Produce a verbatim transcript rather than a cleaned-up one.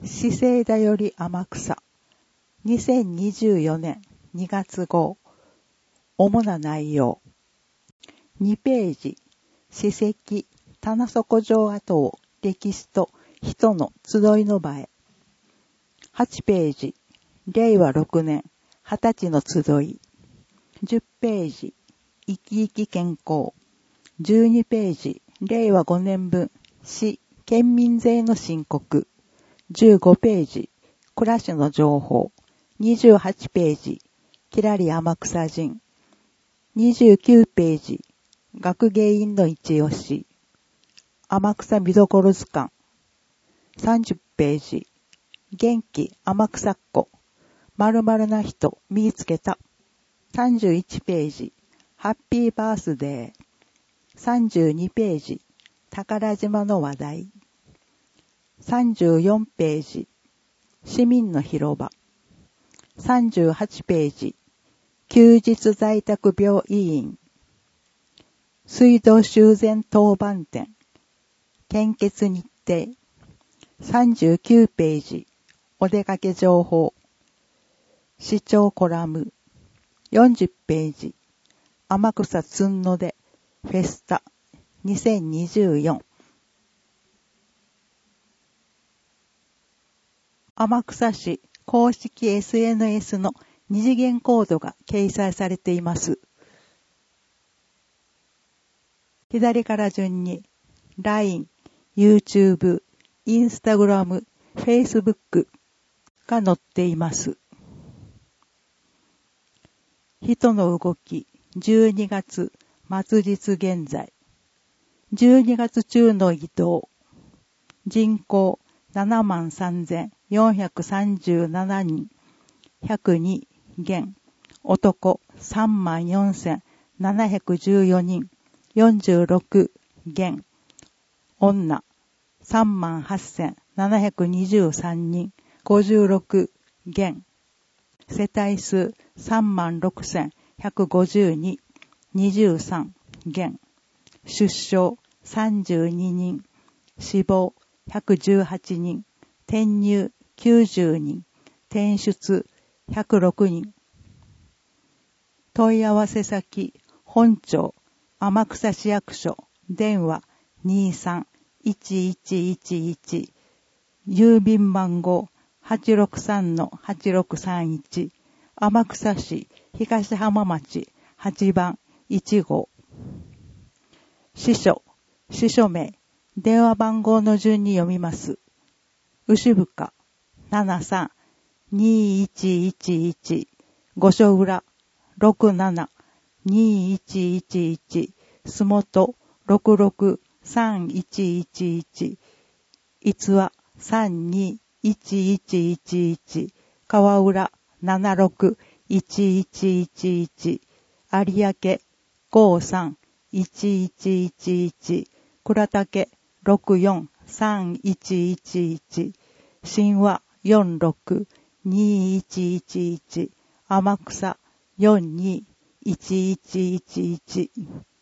資生だより天草にせんにじゅうよねんにがつ号主な内容にページ史跡棚底城跡を歴史と人の集いの場へはちページれいわろくねんはたちの集いじゅっページ生き生き健康じゅうにページれいわごねんぶん市県民税の申告じゅうごページ暮らしの情報にじゅうはちページきらり天草人にじゅうきゅうページ学芸員の一押し天草見どころ図鑑さんじゅっページ元気天草っ子〇〇な人見つけたさんじゅういちページハッピーバースデーさんじゅうにページ宝島の話題さんじゅうよんページ市民の広場さんじゅうはちページ休日在宅病医院水道修繕当番店献血日程さんじゅうきゅうページお出かけ情報市長コラムよんじゅっページ天草つんのでフェスタにせんにじゅうよん天草市公式 エスエヌエス の二次元コードが掲載されています。左から順に ライン、YouTube、Instagram、Facebook が載っています。人の動きじゅうにがつ末日現在じゅうにがつ中の移動人口ななまんさんぜんよんひゃくさんじゅうななにんひゃくに減男さんまんよんせんななひゃくじゅうよにんよんじゅうろく減女さんまんはっせんななひゃくにじゅうさんにんごじゅうろく減世帯数さんまんろくせんひゃくごじゅうに にじゅうさん減出生さんじゅうににん死亡ひゃくじゅうはちにん転入きゅうじゅうにん転出ひゃくろくにん問い合わせ先本庁天草市役所電話 にじゅうさん いちいちいちいち 郵便番号 はちろくさんのはちろくさんいち 天草市東浜町はちばんいちごう支所支所名電話番号の順に読みます牛深ななさん にいちいちいち御所浦ろくなな にいちいちいち洲本ろくろく さんいちいちいち逸話さんにいちいちいちいち川浦ななろく いちいちいちいち有明ごさん いちいちいちいち倉岳ろくよん さんいちいちいち新和よんろく にいちいちいち天草よんにいちいちいちいち